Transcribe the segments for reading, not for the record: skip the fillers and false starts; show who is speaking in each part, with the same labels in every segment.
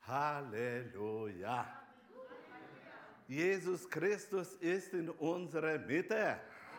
Speaker 1: Halleluja. Jesus Christus ist in unserer Mitte.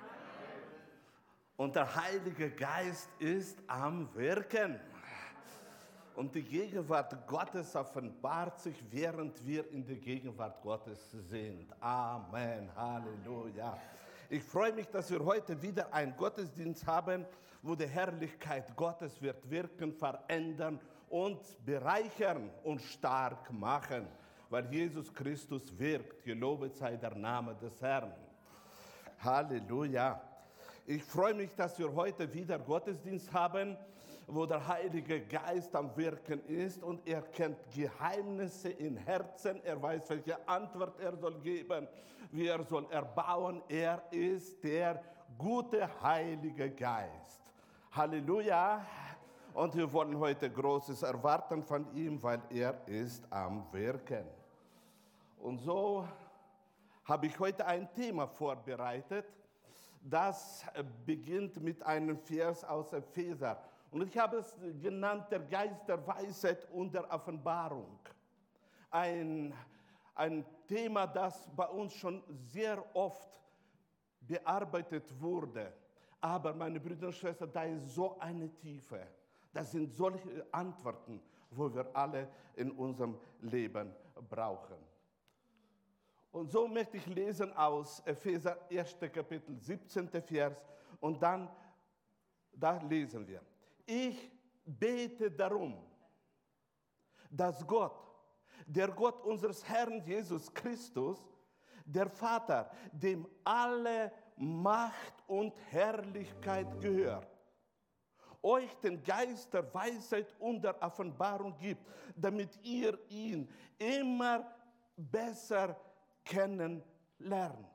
Speaker 1: Und der Heilige Geist ist am Wirken. Und die Gegenwart Gottes offenbart sich, während wir in der Gegenwart Gottes sind. Amen. Halleluja. Ich freue mich, dass wir heute wieder einen Gottesdienst haben, wo die Herrlichkeit Gottes wird wirken, verändern und bereichern und stark machen, weil Jesus Christus wirkt. Gelobet sei der Name des Herrn. Halleluja. Ich freue mich, dass wir heute wieder Gottesdienst haben, wo der Heilige Geist am Wirken ist und er kennt Geheimnisse in Herzen. Er weiß, welche Antwort er soll geben, wie er soll erbauen. Er ist der gute Heilige Geist. Halleluja. Und wir wollen heute Großes erwarten von ihm, weil er ist am Wirken. Und so habe ich heute ein Thema vorbereitet, das beginnt mit einem Vers aus Epheser. Und ich habe es genannt, der Geist der Weisheit und der Offenbarung. Ein Thema, das bei uns schon sehr oft bearbeitet wurde. Aber meine Brüder und Schwestern, da ist so eine Tiefe. Das sind solche Antworten, wo wir alle in unserem Leben brauchen. Und so möchte ich lesen aus Epheser 1. Kapitel 17. Vers. Und dann, da lesen wir. Ich bete darum, dass Gott, der Gott unseres Herrn Jesus Christus, der Vater, dem alle Macht und Herrlichkeit gehört, euch den Geist der Weisheit und der Offenbarung gibt, damit ihr ihn immer besser kennenlernt.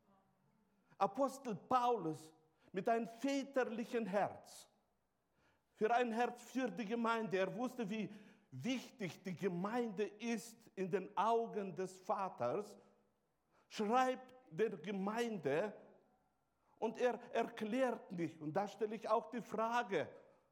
Speaker 1: Apostel Paulus mit einem väterlichen Herz, für ein Herz für die Gemeinde, er wusste, wie wichtig die Gemeinde ist in den Augen des Vaters, schreibt der Gemeinde und er erklärt nicht. Und da stelle ich auch die Frage,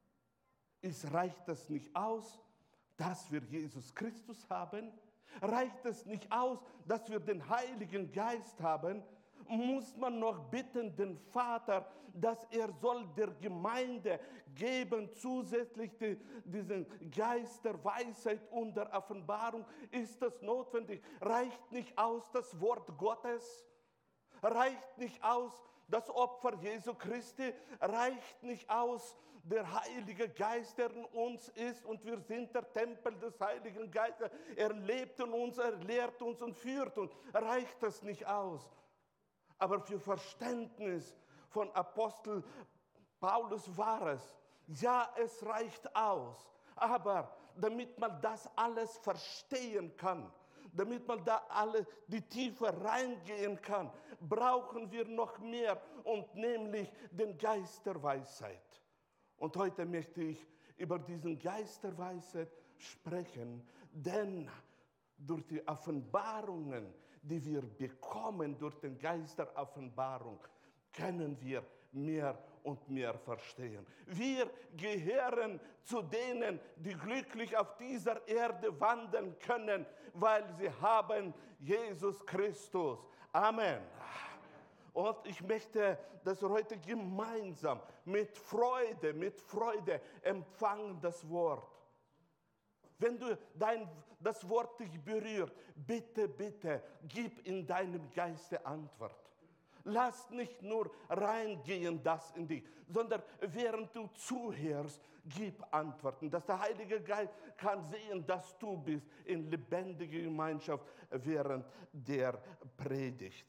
Speaker 1: reicht das nicht aus, dass wir Jesus Christus haben? Reicht es nicht aus, dass wir den Heiligen Geist haben? Muss man noch bitten den Vater, dass er soll der Gemeinde geben, zusätzlich diesen Geist der Weisheit und der Offenbarung? Ist das notwendig? Reicht nicht aus das Wort Gottes? Reicht nicht aus das Opfer Jesu Christi? Reicht nicht aus der Heilige Geist, der in uns ist und wir sind der Tempel des Heiligen Geistes? Er lebt in uns, er lehrt uns und führt uns. Reicht das nicht aus? Aber für Verständnis von Apostel Paulus war es, ja, es reicht aus. Aber damit man das alles verstehen kann, damit man da alle die Tiefe reingehen kann, brauchen wir noch mehr, und nämlich den Geist der Weisheit. Und heute möchte ich über diesen Geist der Weisheit sprechen, denn durch die Offenbarungen, die wir bekommen durch den Geist der Offenbarung, können wir mehr und mehr verstehen. Wir gehören zu denen, die glücklich auf dieser Erde wandeln können, weil sie haben Jesus Christus. Amen. Und ich möchte, dass wir heute gemeinsam mit Freude empfangen das Wort. Wenn das Wort dich berührt, bitte, gib in deinem Geiste Antwort. Lass nicht nur reingehen das in dich, sondern während du zuhörst, gib Antworten. Dass der Heilige Geist kann sehen, dass du bist in lebendiger Gemeinschaft während der Predigt.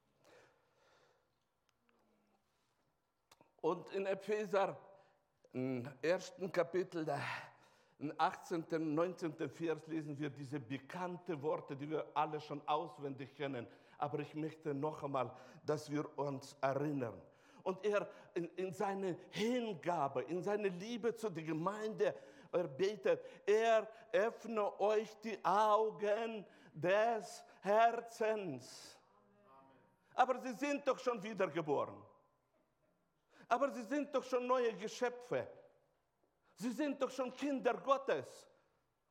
Speaker 1: Und in Epheser, im 1. Kapitel, im 18. und 19. Vers lesen wir diese bekannten Worte, die wir alle schon auswendig kennen. Aber ich möchte noch einmal, dass wir uns erinnern. Und er in seiner Hingabe, in seiner Liebe zu der Gemeinde, er betet, er öffne euch die Augen des Herzens. Aber sie sind doch schon wiedergeboren. Aber sie sind doch schon neue Geschöpfe. Sie sind doch schon Kinder Gottes.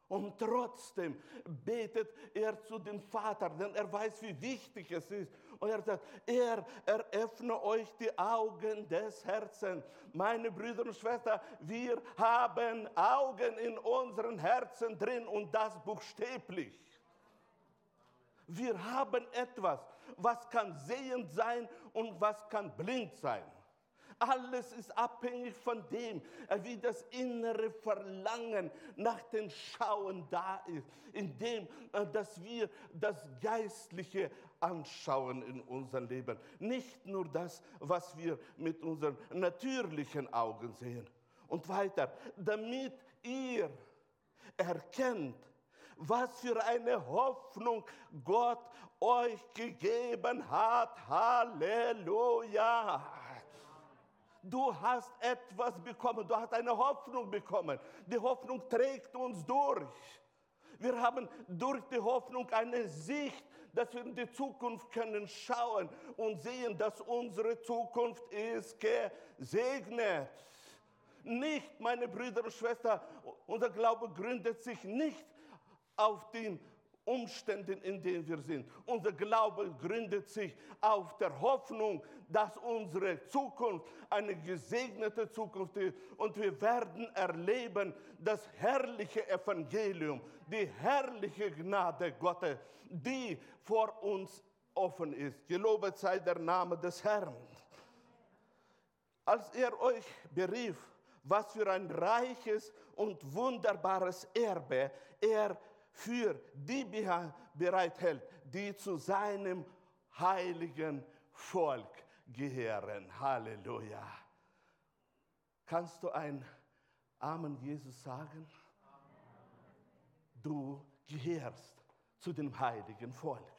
Speaker 1: Und trotzdem betet er zu dem Vater, denn er weiß, wie wichtig es ist. Und er sagt, er eröffne euch die Augen des Herzens. Meine Brüder und Schwestern, wir haben Augen in unseren Herzen drin und das buchstäblich. Wir haben etwas, was kann sehend sein und was kann blind sein. Alles ist abhängig von dem, wie das innere Verlangen nach dem Schauen da ist, indem, dass wir das Geistliche anschauen in unserem Leben. Nicht nur das, was wir mit unseren natürlichen Augen sehen. Und weiter, damit ihr erkennt, was für eine Hoffnung Gott euch gegeben hat. Halleluja! Du hast etwas bekommen, du hast eine Hoffnung bekommen. Die Hoffnung trägt uns durch. Wir haben durch die Hoffnung eine Sicht, dass wir in die Zukunft können schauen und sehen, dass unsere Zukunft ist gesegnet. Nicht, meine Brüder und Schwestern, unser Glaube gründet sich nicht auf den Umständen, in denen wir sind. Unser Glaube gründet sich auf der Hoffnung, dass unsere Zukunft eine gesegnete Zukunft ist. Und wir werden erleben das herrliche Evangelium, die herrliche Gnade Gottes, die vor uns offen ist. Gelobet sei der Name des Herrn. Als er euch berief, was für ein reiches und wunderbares Erbe er für die bereithält, die zu seinem heiligen Volk gehören. Halleluja. Kannst du ein Amen, Jesus, sagen? Du gehörst zu dem heiligen Volk.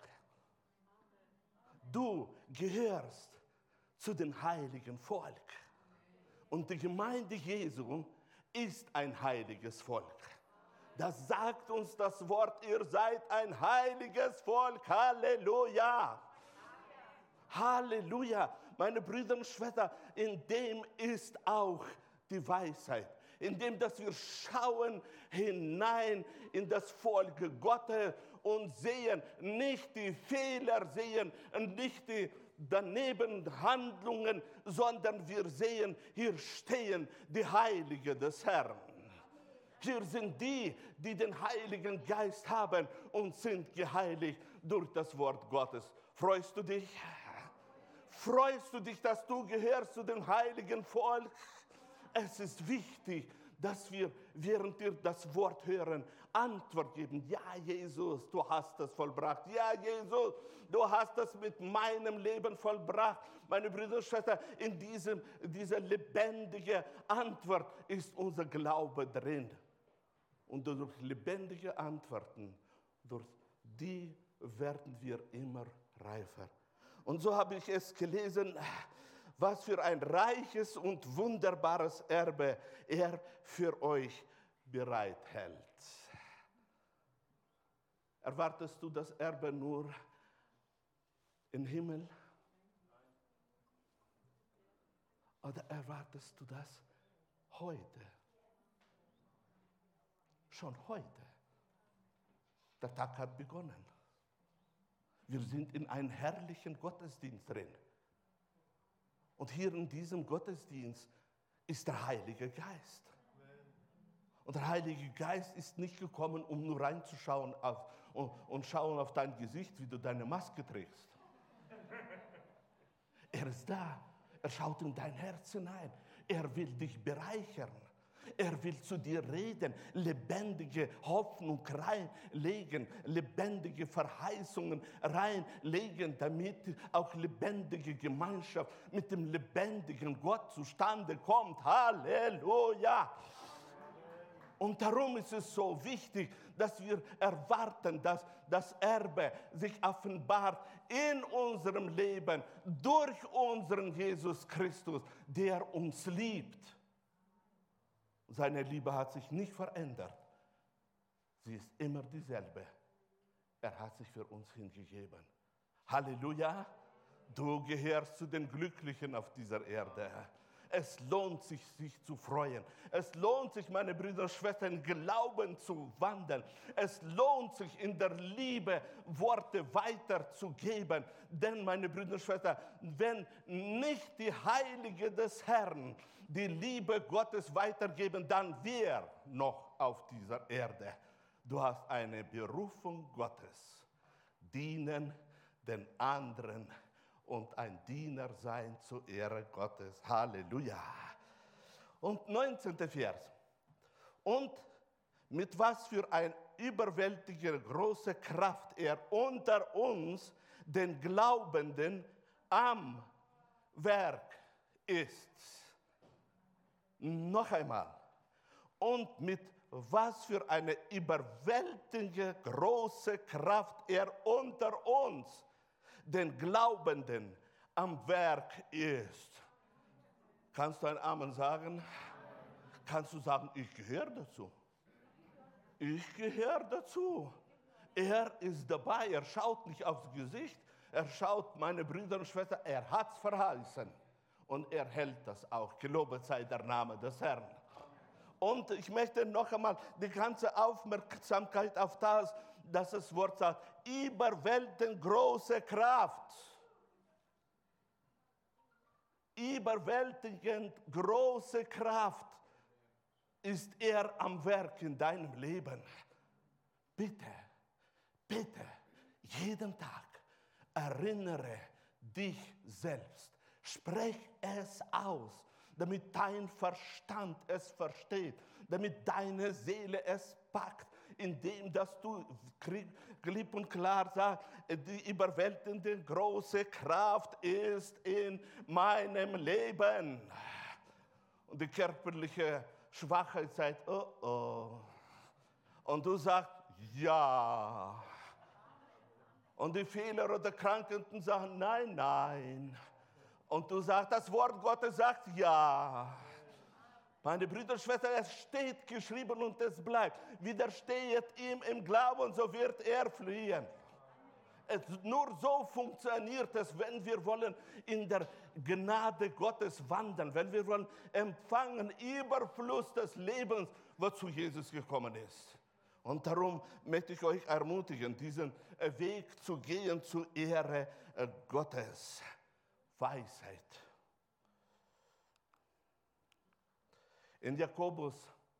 Speaker 1: Du gehörst zu dem heiligen Volk. Und die Gemeinde Jesu ist ein heiliges Volk. Das sagt uns das Wort, ihr seid ein heiliges Volk. Halleluja. Halleluja. Meine Brüder und Schwestern, in dem ist auch die Weisheit. In dem, dass wir schauen hinein in das Volk Gottes und sehen, nicht die Fehler sehen, nicht die daneben Handlungen, sondern wir sehen, hier stehen die Heiligen des Herrn. Hier sind die, die den Heiligen Geist haben und sind geheiligt durch das Wort Gottes. Freust du dich? Freust du dich, dass du gehörst zu dem heiligen Volk? Es ist wichtig, dass wir, während wir das Wort hören, Antwort geben. Ja, Jesus, du hast es vollbracht. Ja, Jesus, du hast es mit meinem Leben vollbracht. Meine Brüder und Schwestern, in dieser lebendigen Antwort ist unser Glaube drin. Und durch lebendige Antworten, durch die werden wir immer reifer. Und so habe ich es gelesen, was für ein reiches und wunderbares Erbe er für euch bereithält. Erwartest du das Erbe nur im Himmel? Oder erwartest du das heute? Schon heute. Der Tag hat begonnen. Wir sind in einem herrlichen Gottesdienst drin. Und hier in diesem Gottesdienst ist der Heilige Geist. Und der Heilige Geist ist nicht gekommen, um nur reinzuschauen und schauen auf dein Gesicht, wie du deine Maske trägst. Er ist da. Er schaut in dein Herz hinein. Er will dich bereichern. Er will zu dir reden, lebendige Hoffnung reinlegen, lebendige Verheißungen reinlegen, damit auch lebendige Gemeinschaft mit dem lebendigen Gott zustande kommt. Halleluja! Und darum ist es so wichtig, dass wir erwarten, dass das Erbe sich offenbart in unserem Leben durch unseren Jesus Christus, der uns liebt. Seine Liebe hat sich nicht verändert. Sie ist immer dieselbe. Er hat sich für uns hingegeben. Halleluja! Du gehörst zu den Glücklichen auf dieser Erde. Es lohnt sich, sich zu freuen. Es lohnt sich, meine Brüder und Schwestern, im Glauben zu wandeln. Es lohnt sich, in der Liebe Worte weiterzugeben. Denn, meine Brüder und Schwestern, wenn nicht die Heilige des Herrn die Liebe Gottes weitergeben, dann wer noch auf dieser Erde? Du hast eine Berufung Gottes, dienen den anderen und ein Diener sein zur Ehre Gottes. Halleluja. Und 19. Vers. Und mit was für ein überwältigende große Kraft er unter uns, den Glaubenden, am Werk ist. Noch einmal. Und mit was für eine überwältigende große Kraft er unter uns, den Glaubenden, am Werk ist. Kannst du ein Amen sagen? Kannst du sagen, ich gehöre dazu? Ich gehöre dazu. Er ist dabei, er schaut nicht aufs Gesicht, er schaut, meine Brüder und Schwestern, er hat es verheißen. Und er hält das auch. Gelobet sei der Name des Herrn. Und ich möchte noch einmal die ganze Aufmerksamkeit auf das Wort sagt, überwältigend große Kraft. Überwältigend große Kraft ist er am Werk in deinem Leben. Bitte, bitte, jeden Tag erinnere dich selbst. Sprech es aus, damit dein Verstand es versteht, damit deine Seele es packt, indem dass du klipp und klar sagst, die überwältigende große Kraft ist in meinem Leben. Und die körperliche Schwachheit sagt, oh oh. Und du sagst, ja. Und die Fehler oder Krankheiten sagen, nein, nein. Und du sagst, das Wort Gottes sagt, ja. Meine Brüder und Schwestern, es steht geschrieben und es bleibt. Widersteht ihm im Glauben, so wird er fliehen. Nur so funktioniert es, wenn wir wollen in der Gnade Gottes wandeln, wenn wir wollen empfangen Überfluss des Lebens, wozu Jesus gekommen ist. Und darum möchte ich euch ermutigen, diesen Weg zu gehen zur Ehre Gottes. Weisheit. In Jakobus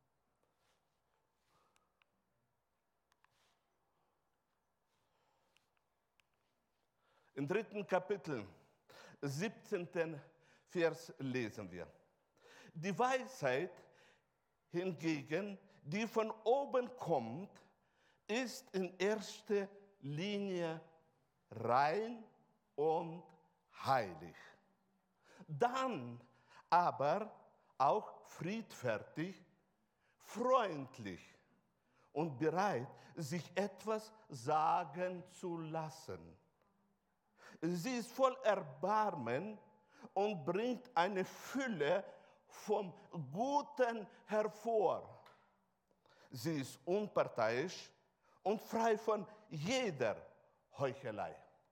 Speaker 1: im 3. Kapitel, 17. Vers lesen wir. Die Weisheit hingegen, die von oben kommt, ist in erster Linie rein und heilig. Dann aber auch friedfertig, freundlich und bereit, sich etwas sagen zu lassen. Sie ist voll Erbarmen und bringt eine Fülle vom Guten hervor. Sie ist unparteiisch und frei von jeder Heuchelei.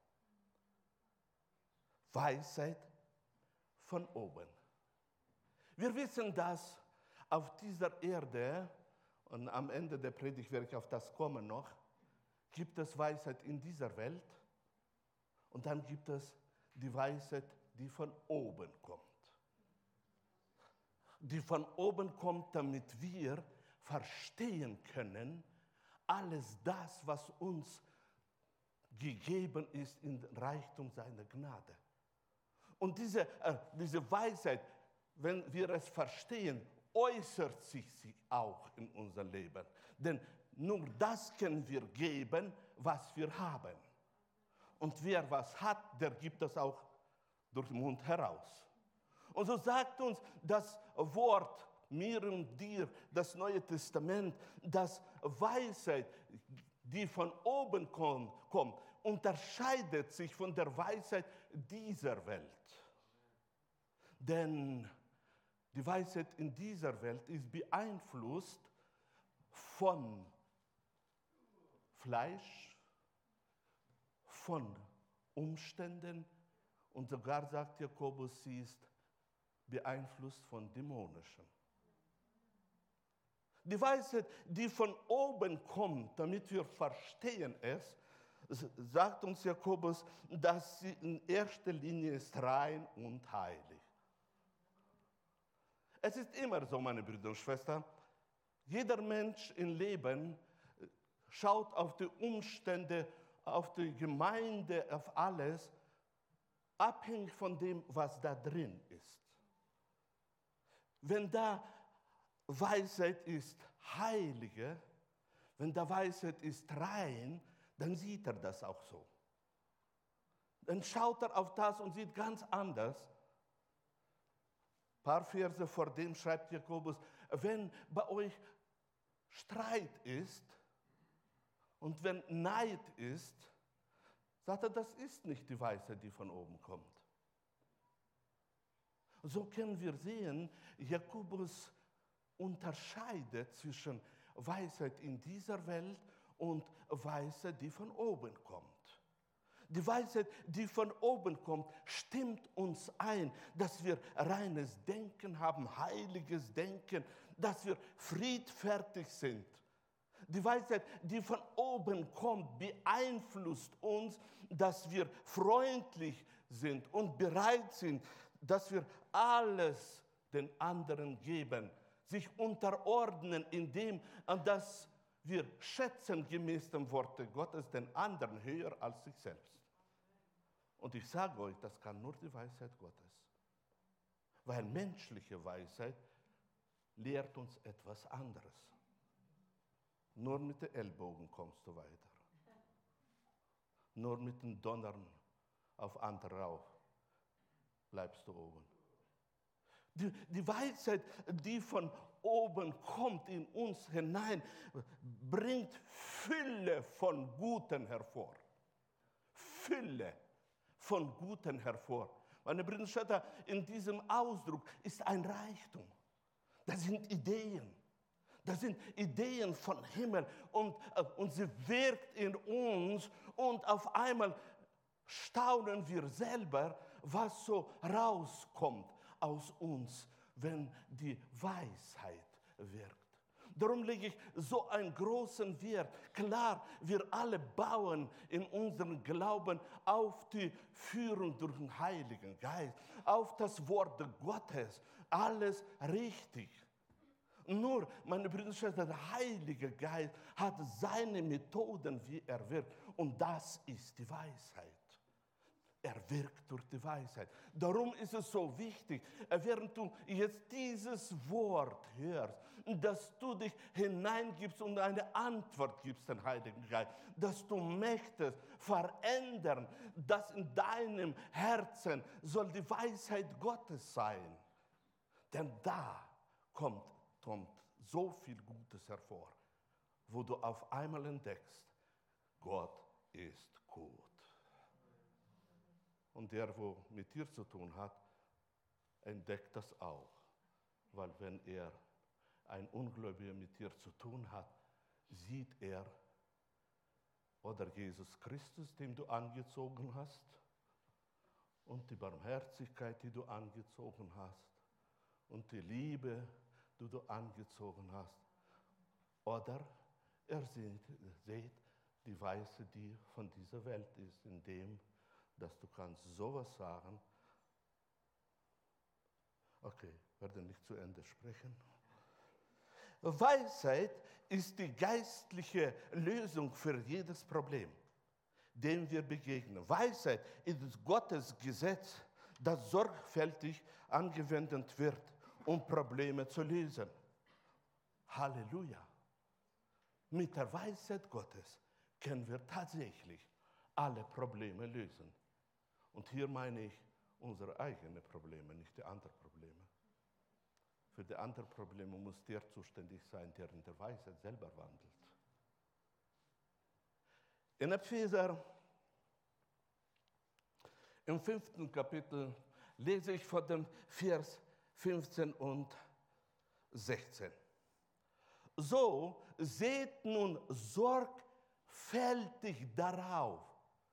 Speaker 1: Weisheit von oben. Wir wissen, dass auf dieser Erde, und am Ende der Predigt werde ich auf das kommen noch, gibt es Weisheit in dieser Welt und dann gibt es die Weisheit, die von oben kommt. Die von oben kommt, damit wir verstehen können, alles das, was uns gegeben ist im Reichtum seiner Gnade. Und diese Weisheit, wenn wir es verstehen, äußert sich sie auch in unserem Leben. Denn nur das können wir geben, was wir haben. Und wer was hat, der gibt es auch durch den Mund heraus. Und so sagt uns das Wort mir und dir, das Neue Testament, dass Weisheit, die von oben kommt, unterscheidet sich von der Weisheit dieser Welt. Denn die Weisheit in dieser Welt ist beeinflusst von Fleisch, von Umständen und sogar, sagt Jakobus, sie ist beeinflusst von Dämonischen. Die Weisheit, die von oben kommt, damit wir verstehen es, sagt uns Jakobus, dass sie in erster Linie ist rein und heilig. Es ist immer so, meine Brüder und Schwestern, jeder Mensch im Leben schaut auf die Umstände, auf die Gemeinde, auf alles, abhängig von dem, was da drin ist. Wenn da Weisheit ist heilige, wenn da Weisheit ist rein, dann sieht er das auch so. Dann schaut er auf das und sieht ganz anders. Ein paar Verse vor dem schreibt Jakobus, wenn bei euch Streit ist und wenn Neid ist, sagt er, das ist nicht die Weisheit, die von oben kommt. So können wir sehen, Jakobus unterscheidet zwischen Weisheit in dieser Welt und Weisheit, die von oben kommt. Die Weisheit, die von oben kommt, stimmt uns ein, dass wir reines Denken haben, heiliges Denken, dass wir friedfertig sind. Die Weisheit, die von oben kommt, beeinflusst uns, dass wir freundlich sind und bereit sind, dass wir alles den anderen geben, sich unterordnen, indem dass wir schätzen gemäß dem Worte Gottes den anderen höher als sich selbst. Und ich sage euch, das kann nur die Weisheit Gottes. Weil menschliche Weisheit lehrt uns etwas anderes. Nur mit den Ellbogen kommst du weiter. Nur mit dem Donnern auf andere rauf bleibst du oben. Die Weisheit, die von oben kommt in uns hinein, bringt Fülle von Guten hervor. Fülle von Guten hervor. Meine Brüder und Schwestern, in diesem Ausdruck ist ein Reichtum. Das sind Ideen. Das sind Ideen von Himmel und sie wirkt in uns und auf einmal staunen wir selber, was so rauskommt aus uns, wenn die Weisheit wirkt. Darum lege ich so einen großen Wert. Klar, wir alle bauen in unserem Glauben auf die Führung durch den Heiligen Geist, auf das Wort Gottes. Alles richtig. Nur, meine Brüder und Schwestern, der Heilige Geist hat seine Methoden, wie er wirkt. Und das ist die Weisheit. Er wirkt durch die Weisheit. Darum ist es so wichtig, während du jetzt dieses Wort hörst, dass du dich hineingibst und eine Antwort gibst, den Heiligen Geist, dass du möchtest verändern, dass in deinem Herzen soll die Weisheit Gottes sein. Denn da kommt so viel Gutes hervor, wo du auf einmal entdeckst, Gott ist gut. Und der, wo mit dir zu tun hat, entdeckt das auch. Weil wenn er ein Ungläubiger mit dir zu tun hat, sieht er, oder Jesus Christus, den du angezogen hast, und die Barmherzigkeit, die du angezogen hast, und die Liebe, die du angezogen hast. Oder er sieht die Weise, die von dieser Welt ist, in dem, dass du kannst sowas sagen. Okay, werde nicht zu Ende sprechen. Weisheit ist die geistliche Lösung für jedes Problem, dem wir begegnen. Weisheit ist Gottes Gesetz, das sorgfältig angewendet wird, um Probleme zu lösen. Halleluja! Mit der Weisheit Gottes können wir tatsächlich alle Probleme lösen. Und hier meine ich unsere eigenen Probleme, nicht die anderen Probleme. Für die anderen Probleme muss der zuständig sein, der in der Weisheit selber wandelt. In Epheser, im 5. Kapitel, lese ich von dem Vers 15 und 16. So seht nun sorgfältig darauf.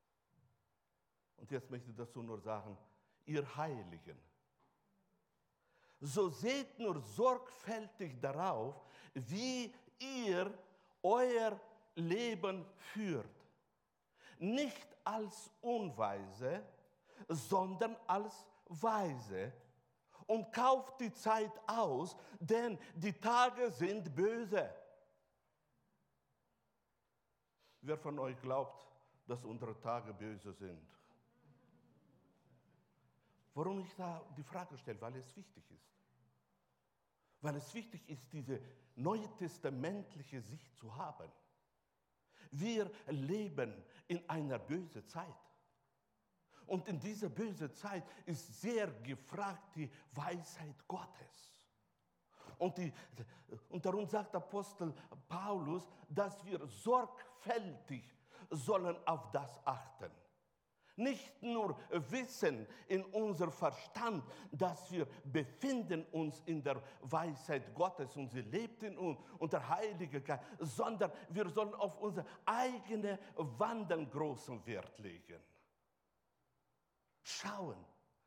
Speaker 1: Und jetzt möchte ich dazu nur sagen, ihr Heiligen, So seht nur sorgfältig darauf, wie ihr euer Leben führt. Nicht als Unweise, sondern als Weise. Und kauft die Zeit aus, denn die Tage sind böse. Wer von euch glaubt, dass unsere Tage böse sind? Warum ich da die Frage stelle? Weil es wichtig ist. Weil es wichtig ist, diese neutestamentliche Sicht zu haben. Wir leben in einer bösen Zeit. Und in dieser bösen Zeit ist sehr gefragt die Weisheit Gottes. Und darum sagt Apostel Paulus, dass wir sorgfältig sollen auf das achten. Nicht nur wissen in unserem Verstand, dass wir befinden uns in der Weisheit Gottes und sie lebt in uns und der Heilige Geist, sondern wir sollen auf unser eigenes Wandeln großen Wert legen. Schauen.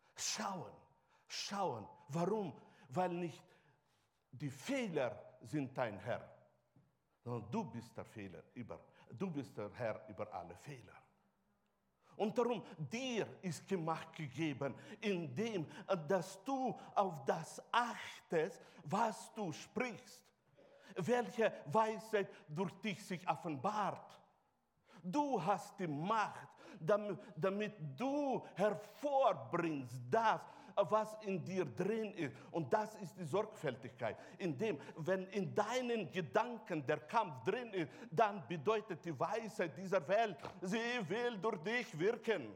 Speaker 1: Warum? Weil nicht die Fehler sind dein Herr, sondern du bist der Herr über alle Fehler. Und darum, dir ist Gemacht gegeben, indem, dass du auf das achtest, was du sprichst, welche Weisheit durch dich sich offenbart. Du hast die Macht, damit du hervorbringst das, was in dir drin ist. Und das ist die Sorgfältigkeit. Indem, wenn in deinen Gedanken der Kampf drin ist, dann bedeutet die Weisheit dieser Welt, sie will durch dich wirken.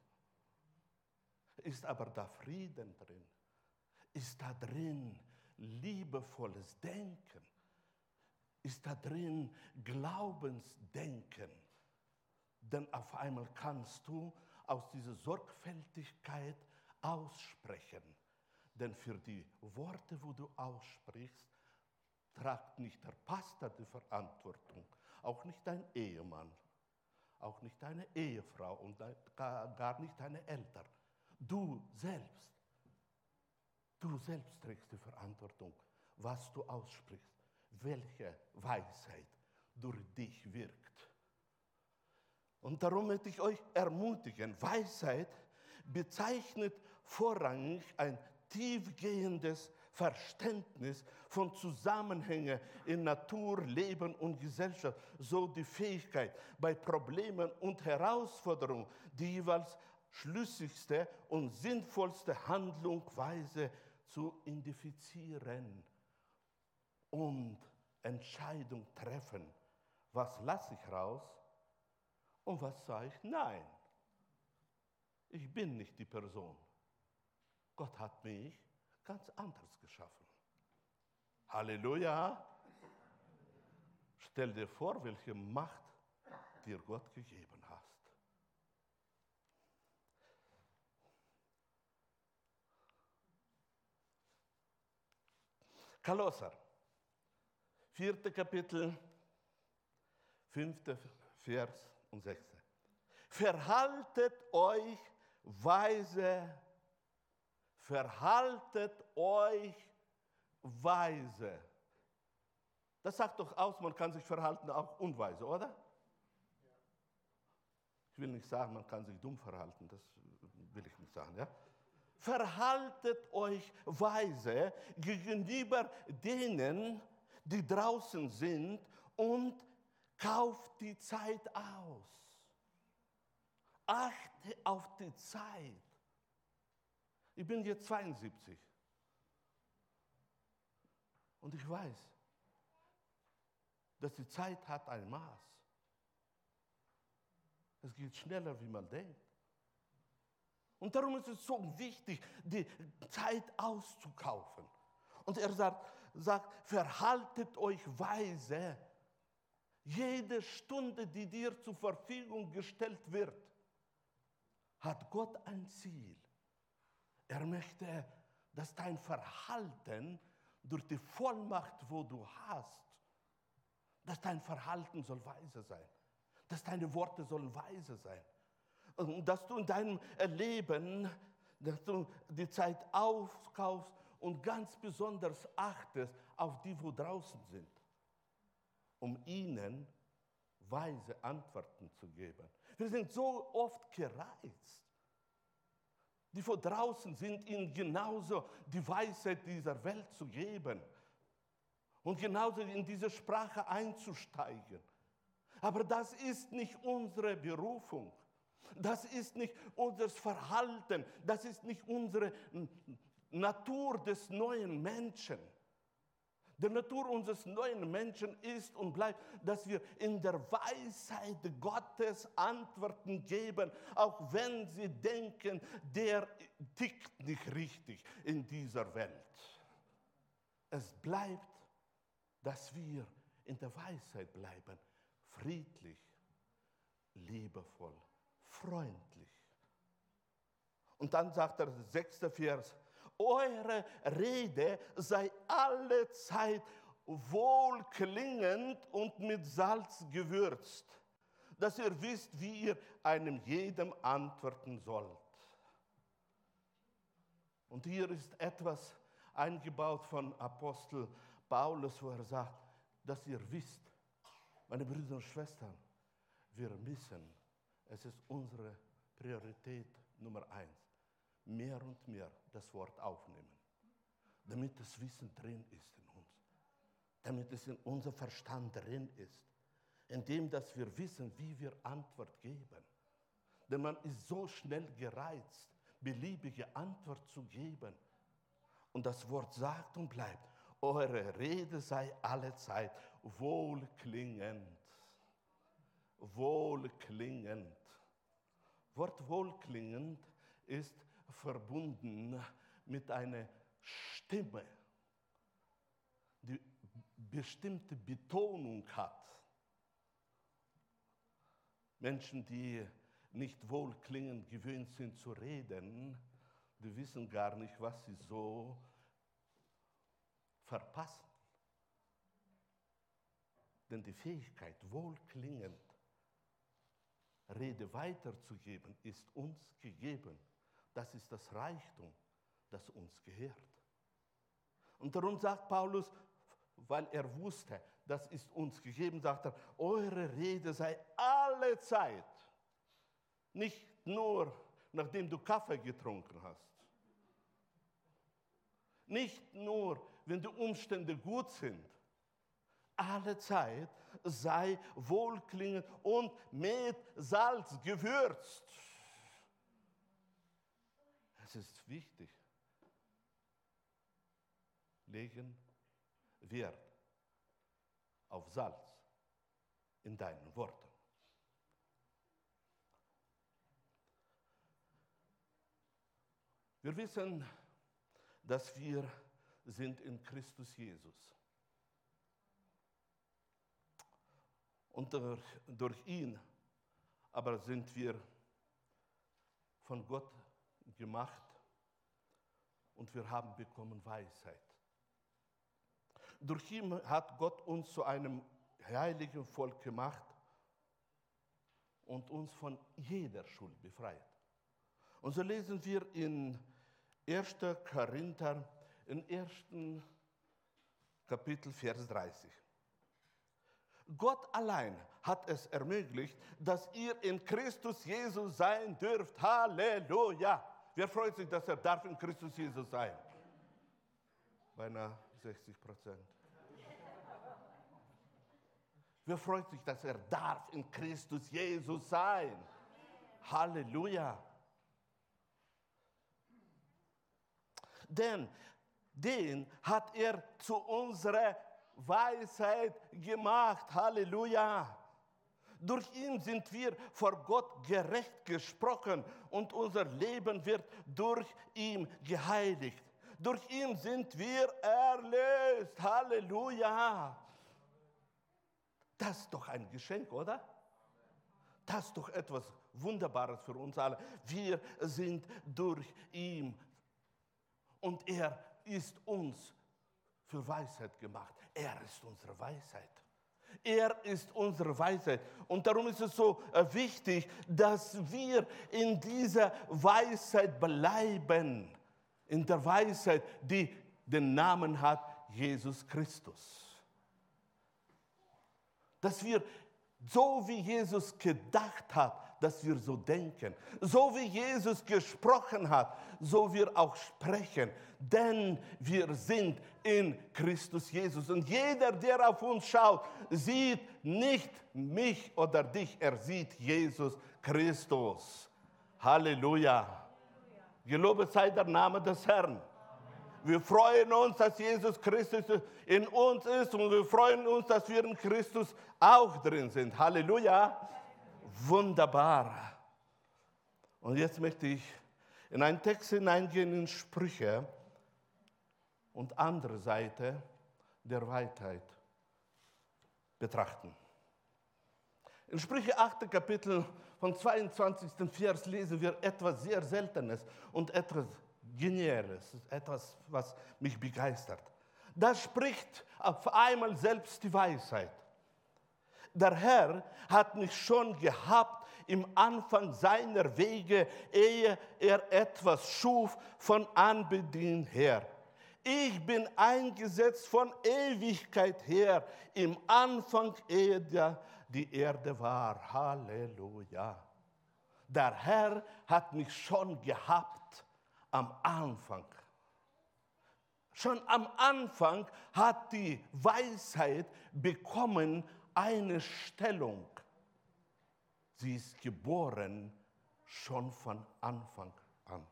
Speaker 1: Ist aber da Frieden drin? Ist da drin liebevolles Denken? Ist da drin Glaubensdenken? Denn auf einmal kannst du aus dieser Sorgfältigkeit aussprechen. Denn für die Worte, wo du aussprichst, tragt nicht der Pastor die Verantwortung, auch nicht dein Ehemann, auch nicht deine Ehefrau und gar nicht deine Eltern. Du selbst trägst die Verantwortung, was du aussprichst, welche Weisheit durch dich wirkt. Und darum möchte ich euch ermutigen, Weisheit bezeichnet vorrangig ein tiefgehendes Verständnis von Zusammenhängen in Natur, Leben und Gesellschaft, so die Fähigkeit, bei Problemen und Herausforderungen die jeweils schlüssigste und sinnvollste Handlungsweise zu identifizieren und Entscheidung treffen. Was lasse ich raus und was sage ich? Nein. Ich bin nicht die Person. Gott hat mich ganz anders geschaffen. Halleluja. Stell dir vor, welche Macht dir Gott gegeben hat. Kolosser, 4. Kapitel, 5. Vers und 6. Verhaltet euch weise. Das sagt doch aus, man kann sich verhalten auch unweise, oder? Ich will nicht sagen, man kann sich dumm verhalten, das will ich nicht sagen, ja? Verhaltet euch weise gegenüber denen, die draußen sind und kauft die Zeit aus. Achte auf die Zeit. Ich bin jetzt 72 und ich weiß, dass die Zeit hat ein Maß. Es geht schneller, wie man denkt. Und darum ist es so wichtig, die Zeit auszukaufen. Und er sagt, verhaltet euch weise. Jede Stunde, die dir zur Verfügung gestellt wird, hat Gott ein Ziel. Er möchte, dass dein Verhalten durch die Vollmacht, wo du hast, dass dein Verhalten soll weise sein. Dass deine Worte sollen weise sein. Und dass du in deinem Leben, dass du die Zeit aufkaufst und ganz besonders achtest auf die, wo draußen sind, um ihnen weise Antworten zu geben. Wir sind so oft gereizt. Die vor draußen sind, ihnen genauso die Weisheit dieser Welt zu geben und genauso in diese Sprache einzusteigen. Aber das ist nicht unsere Berufung. Das ist nicht unser Verhalten. Das ist nicht unsere Natur des neuen Menschen. Die Natur unseres neuen Menschen ist und bleibt, dass wir in der Weisheit Gottes Antworten geben, auch wenn sie denken, der tickt nicht richtig in dieser Welt. Es bleibt, dass wir in der Weisheit bleiben, friedlich, liebevoll, freundlich. Und dann sagt der 6. Vers, eure Rede sei allezeit wohlklingend und mit Salz gewürzt, dass ihr wisst, wie ihr einem jedem antworten sollt. Und hier ist etwas eingebaut von Apostel Paulus, wo er sagt, dass ihr wisst, meine Brüder und Schwestern, wir müssen, es ist unsere Priorität Nummer 1, mehr und mehr das Wort aufnehmen, damit das Wissen drin ist in uns, damit es in unser Verstand drin ist, indem dass wir wissen, wie wir Antwort geben. Denn man ist so schnell gereizt, beliebige Antwort zu geben. Und das Wort sagt und bleibt, eure Rede sei allezeit wohlklingend. Wohlklingend. Wort wohlklingend ist verbunden mit einer Stimme, die bestimmte Betonung hat. Menschen, die nicht wohlklingend gewöhnt sind zu reden, die wissen gar nicht, was sie so verpassen. Denn die Fähigkeit, wohlklingend Rede weiterzugeben, ist uns gegeben. Das ist das Reichtum, das uns gehört. Und darum sagt Paulus, weil er wusste, das ist uns gegeben, sagt er, eure Rede sei allezeit, nicht nur nachdem du Kaffee getrunken hast, nicht nur, wenn die Umstände gut sind, allezeit sei wohlklingend und mit Salz gewürzt. Es ist wichtig, legen Wert auf Salz in deinen Worten. Wir wissen, dass wir sind in Christus Jesus. Und durch ihn aber sind wir von Gott gemacht und wir haben bekommen Weisheit. Durch ihn hat Gott uns zu einem heiligen Volk gemacht und uns von jeder Schuld befreit. Und so lesen wir in 1. Korinther, im 1. Kapitel, Vers 30. Gott allein hat es ermöglicht, dass ihr in Christus Jesus sein dürft. Halleluja! Wer freut sich, dass er darf in Christus Jesus sein? Beinahe 60%. Wer freut sich, dass er darf in Christus Jesus sein? Halleluja! Denn den hat er zu unserer Weisheit gemacht. Halleluja! Durch ihn sind wir vor Gott gerecht gesprochen und unser Leben wird durch ihn geheiligt. Durch ihn sind wir erlöst. Halleluja! Das ist doch ein Geschenk, oder? Das ist doch etwas Wunderbares für uns alle. Wir sind durch ihn und er ist uns für Weisheit gemacht. Er ist unsere Weisheit. Er ist unsere Weisheit. Und darum ist es so wichtig, dass wir in dieser Weisheit bleiben. In der Weisheit, die den Namen hat Jesus Christus. Dass wir so wie Jesus gedacht hat, dass wir so denken. So wie Jesus gesprochen hat, so wir auch sprechen. Denn wir sind in Christus Jesus. Und jeder, der auf uns schaut, sieht nicht mich oder dich, er sieht Jesus Christus. Halleluja. Gelobet sei der Name des Herrn. Wir freuen uns, dass Jesus Christus in uns ist und wir freuen uns, dass wir in Christus auch drin sind. Halleluja. Wunderbar. Und jetzt möchte ich in einen Text hineingehen in Sprüche und andere Seite der Weisheit betrachten. In Sprüche 8. Kapitel von 22. Vers lesen wir etwas sehr Seltenes und etwas Geniales, etwas, was mich begeistert. Da spricht auf einmal selbst die Weisheit. Der Herr hat mich schon gehabt im Anfang seiner Wege, ehe er etwas schuf von Anbeginn her. Ich bin eingesetzt von Ewigkeit her, im Anfang, ehe die Erde war. Halleluja. Der Herr hat mich schon gehabt am Anfang. Schon am Anfang hat die Weisheit bekommen eine Stellung. Sie ist geboren schon von Anfang an.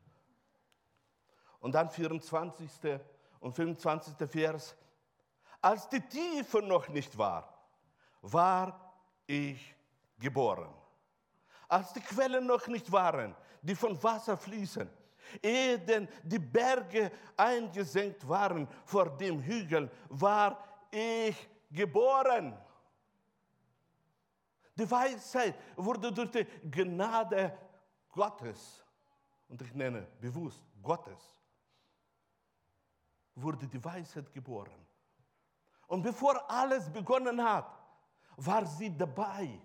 Speaker 1: Und dann 24. und 25. Vers. Als die Tiefe noch nicht war, war ich geboren. Als die Quellen noch nicht waren, die von Wasser fließen, ehe denn die Berge eingesenkt waren vor dem Hügel, war ich geboren. Die Weisheit wurde durch die Gnade Gottes, und ich nenne bewusst Gottes, wurde die Weisheit geboren. Und bevor alles begonnen hat, war sie dabei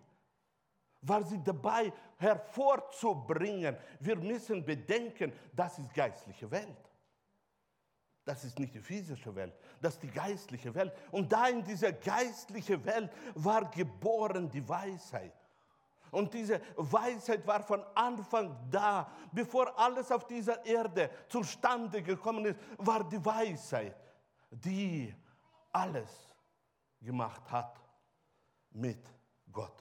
Speaker 1: hervorzubringen. Wir müssen bedenken, das ist geistliche Welt. Das ist nicht die physische Welt, das ist die geistliche Welt. Und da in dieser geistlichen Welt war geboren die Weisheit. Und diese Weisheit war von Anfang da, bevor alles auf dieser Erde zustande gekommen ist, war die Weisheit, die alles gemacht hat mit Gott.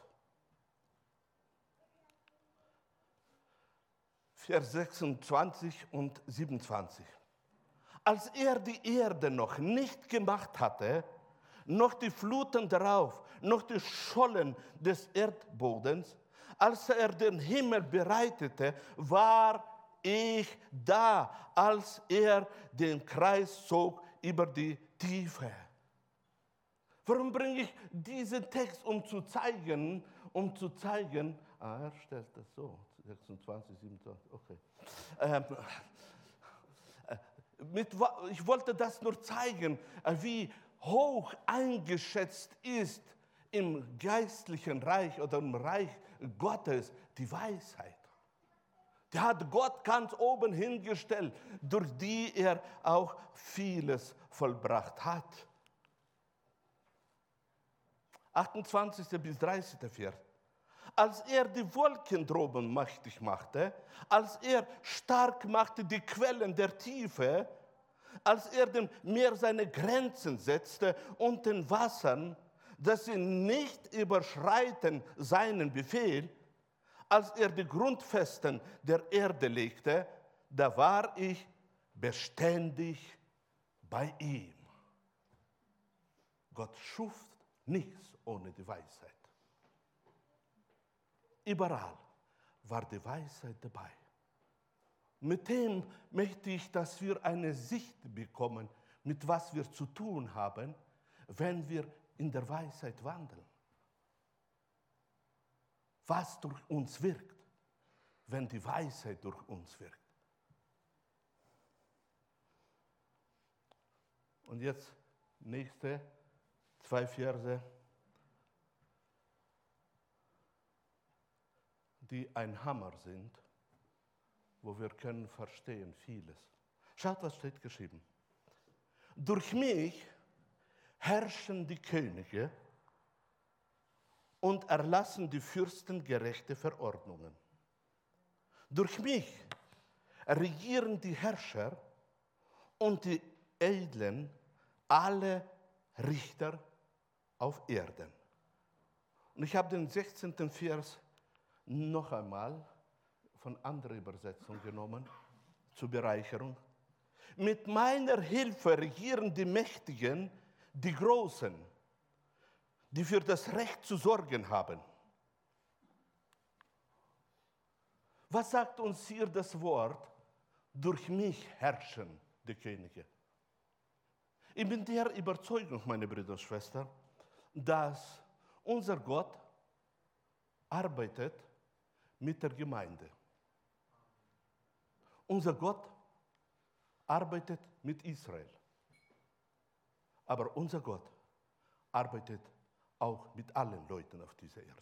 Speaker 1: Vers 26 und 27. Als er die Erde noch nicht gemacht hatte, noch die Fluten darauf, noch die Schollen des Erdbodens, als er den Himmel bereitete, war ich da, als er den Kreis zog über die Tiefe. Warum bringe ich diesen Text, um zu zeigen, er stellt das so, 26, 27, okay. Ich wollte das nur zeigen, wie hoch eingeschätzt ist im geistlichen Reich oder im Reich Gottes die Weisheit. Die hat Gott ganz oben hingestellt, durch die er auch vieles vollbracht hat. 28. bis 30. Vers. Als er die Wolken droben mächtig machte, als er stark machte die Quellen der Tiefe, als er dem Meer seine Grenzen setzte und den Wassern, dass sie nicht überschreiten seinen Befehl, als er die Grundfesten der Erde legte, da war ich beständig bei ihm. Gott schuf nichts ohne die Weisheit. Überall war die Weisheit dabei. Mit dem möchte ich, dass wir eine Sicht bekommen, mit was wir zu tun haben, wenn wir in der Weisheit wandeln. Was durch uns wirkt, wenn die Weisheit durch uns wirkt. Und jetzt nächste 2 Verse, die ein Hammer sind, wo wir können verstehen vieles. Schaut, was steht geschrieben. Durch mich herrschen die Könige und erlassen die Fürsten gerechte Verordnungen. Durch mich regieren die Herrscher und die Edlen alle Richter auf Erden. Und ich habe den 16. Vers noch einmal von anderer Übersetzung genommen, zur Bereicherung. Mit meiner Hilfe regieren die Mächtigen, die Großen, die für das Recht zu sorgen haben. Was sagt uns hier das Wort? Durch mich herrschen die Könige. Ich bin der Überzeugung, meine Brüder und Schwestern, dass unser Gott arbeitet mit der Gemeinde. Unser Gott arbeitet mit Israel. Aber unser Gott arbeitet auch mit allen Leuten auf dieser Erde.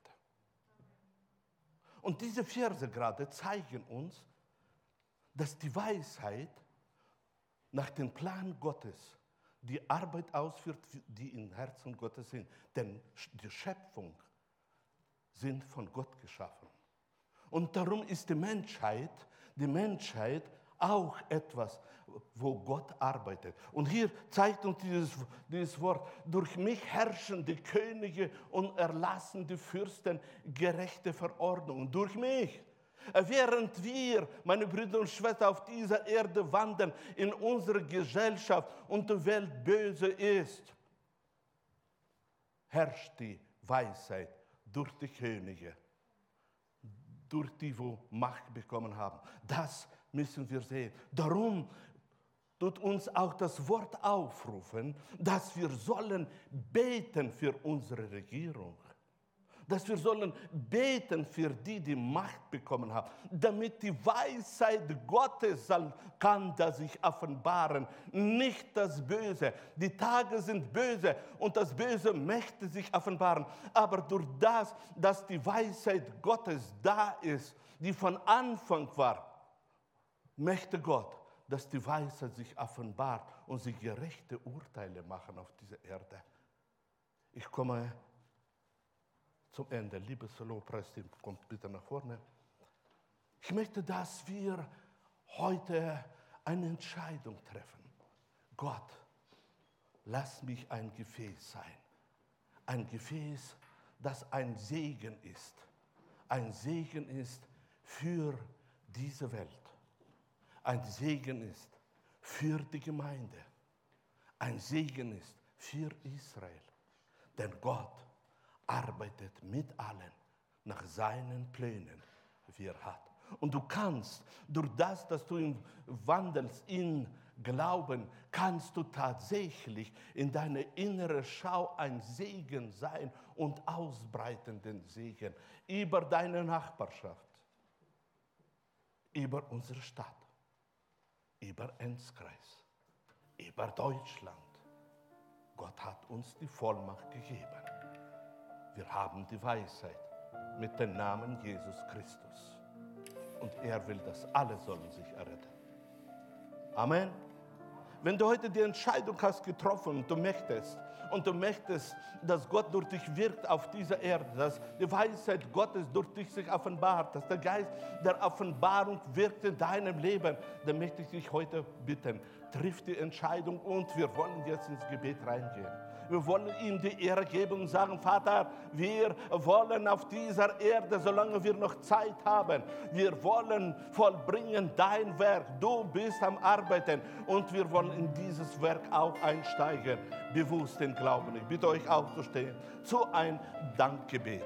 Speaker 1: Und diese Verse gerade zeigen uns, dass die Weisheit nach dem Plan Gottes die Arbeit ausführt, die im Herzen Gottes sind. Denn die Schöpfung sind von Gott geschaffen. Und darum ist die Menschheit auch etwas, wo Gott arbeitet. Und hier zeigt uns dieses Wort, durch mich herrschen die Könige und erlassen die Fürsten gerechte Verordnungen. Durch mich. Während wir, meine Brüder und Schwestern, auf dieser Erde wandern, in unserer Gesellschaft und die Welt böse ist, herrscht die Weisheit durch die Könige, durch die, wo Macht bekommen haben. Das müssen wir sehen. Darum tut uns auch das Wort aufrufen, dass wir sollen beten für unsere Regierung. Dass wir sollen beten für die, die Macht bekommen haben, damit die Weisheit Gottes kann da sich offenbaren, nicht das Böse. Die Tage sind böse und das Böse möchte sich offenbaren. Aber durch das, dass die Weisheit Gottes da ist, die von Anfang war, möchte Gott, dass die Weisheit sich offenbart und sie gerechte Urteile machen auf dieser Erde. Ich komme zum Ende. Liebes Lobpreisteam, kommt bitte nach vorne. Ich möchte, dass wir heute eine Entscheidung treffen. Gott, lass mich ein Gefäß sein. Ein Gefäß, das ein Segen ist. Ein Segen ist für diese Welt. Ein Segen ist für die Gemeinde. Ein Segen ist für Israel. Denn Gott arbeitet mit allen nach seinen Plänen, wie er hat. Und du kannst, durch das, dass du wandelst in Glauben, kannst du tatsächlich in deiner inneren Schau ein Segen sein und ausbreiten den Segen über deine Nachbarschaft, über unsere Stadt, über Enzkreis, über Deutschland. Gott hat uns die Vollmacht gegeben. Wir haben die Weisheit mit dem Namen Jesus Christus. Und er will, dass alle sollen sich erretten. Amen. Wenn du heute die Entscheidung hast getroffen und du möchtest, dass Gott durch dich wirkt auf dieser Erde, dass die Weisheit Gottes durch dich sich offenbart, dass der Geist der Offenbarung wirkt in deinem Leben, dann möchte ich dich heute bitten, triff die Entscheidung und wir wollen jetzt ins Gebet reingehen. Wir wollen ihm die Ehre geben und sagen, Vater, wir wollen auf dieser Erde, solange wir noch Zeit haben, wir wollen vollbringen dein Werk. Du bist am Arbeiten und wir wollen in dieses Werk auch einsteigen, bewusst den Glauben. Ich bitte euch aufzustehen zu ein Dankgebet.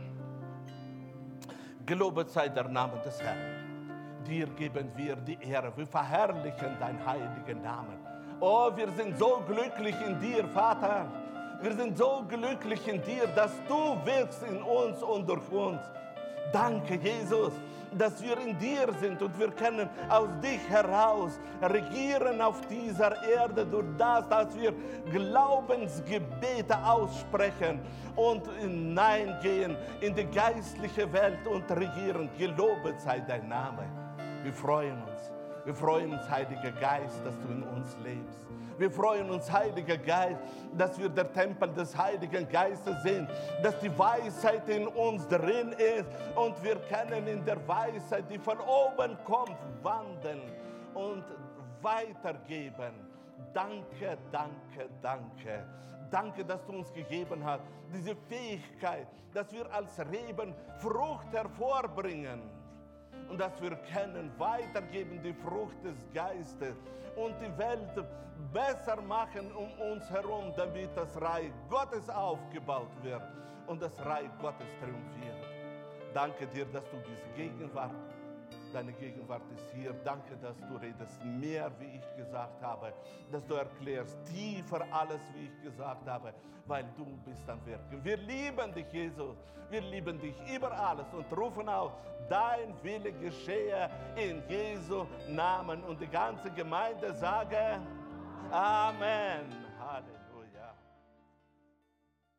Speaker 1: Gelobet sei der Name des Herrn. Dir geben wir die Ehre. Wir verherrlichen deinen heiligen Namen. Oh, wir sind so glücklich in dir, Vater. Wir sind so glücklich in dir, dass du wirkst in uns und durch uns. Danke, Jesus, dass wir in dir sind und wir können aus dich heraus regieren auf dieser Erde durch das, dass wir Glaubensgebete aussprechen und hineingehen in die geistliche Welt und regieren. Gelobet sei dein Name. Wir freuen uns. Wir freuen uns, Heiliger Geist, dass du in uns lebst. Wir freuen uns, Heiliger Geist, dass wir der Tempel des Heiligen Geistes sind, dass die Weisheit in uns drin ist und wir können in der Weisheit, die von oben kommt, wandeln und weitergeben. Danke, danke, danke. Danke, dass du uns gegeben hast, diese Fähigkeit, dass wir als Reben Frucht hervorbringen und dass wir können weitergeben die Frucht des Geistes und die Welt besser machen um uns herum, damit das Reich Gottes aufgebaut wird und das Reich Gottes triumphiert. Danke dir, dass du deine Gegenwart ist hier. Danke, dass du redest mehr, wie ich gesagt habe, dass du erklärst tiefer alles, wie ich gesagt habe, weil du bist am Wirken. Wir lieben dich, Jesus. Wir lieben dich über alles und rufen auf, dein Wille geschehe in Jesu Namen. Und die ganze Gemeinde sage Amen.